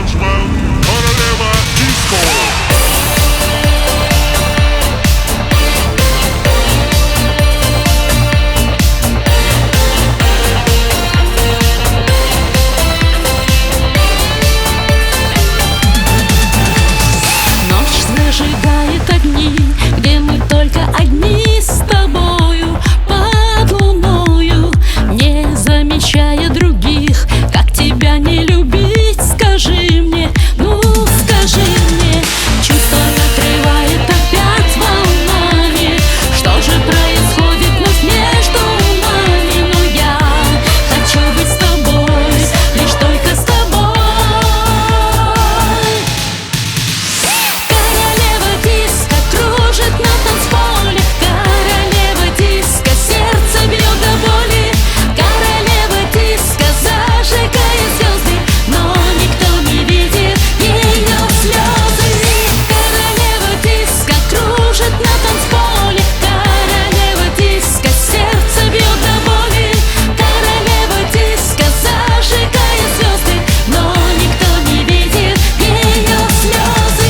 танцевал королева диско. Зажигает огни, где мы только одни с тобою под луною, не замечая других. Как тебя не любить, скажи мне, ну скажи мне. Чувство накрывает опять волнами. Что же происходит вновь между нами? Но я хочу быть с тобой, лишь только с тобой. На танцполе королева диско, сердце бьет до боли. Королева диско зажигает звезды, но никто не видит ее слезы. Королева диско кружит на танцполе. Королева диско, сердце бьет до боли. Королева диско зажигает звезды, но никто не видит ее слезы.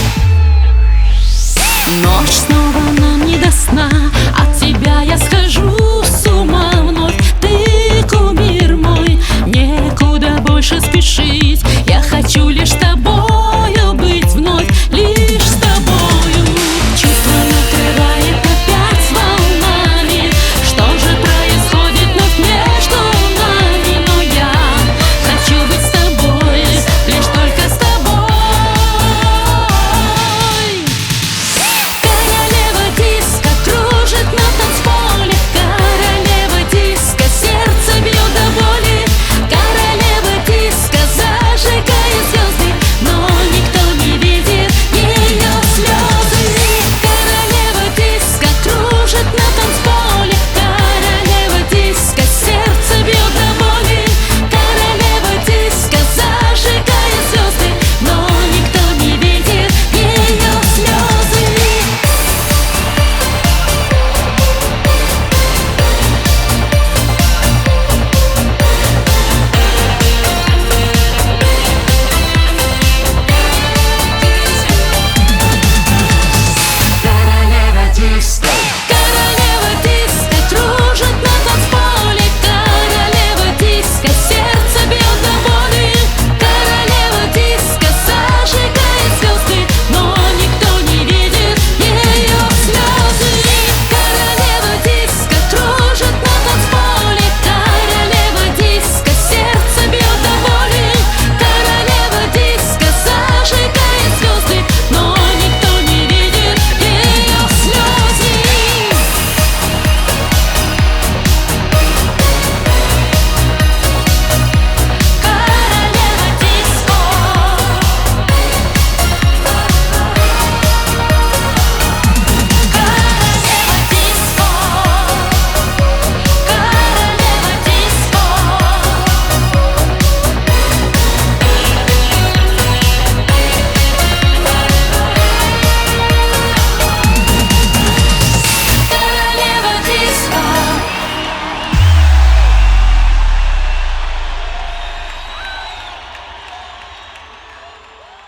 Ночь снова нам не до сна, от тебя я схожу с ума вновь. Ты кумир мой, некуда больше спешить. Я хочу лишь с тобой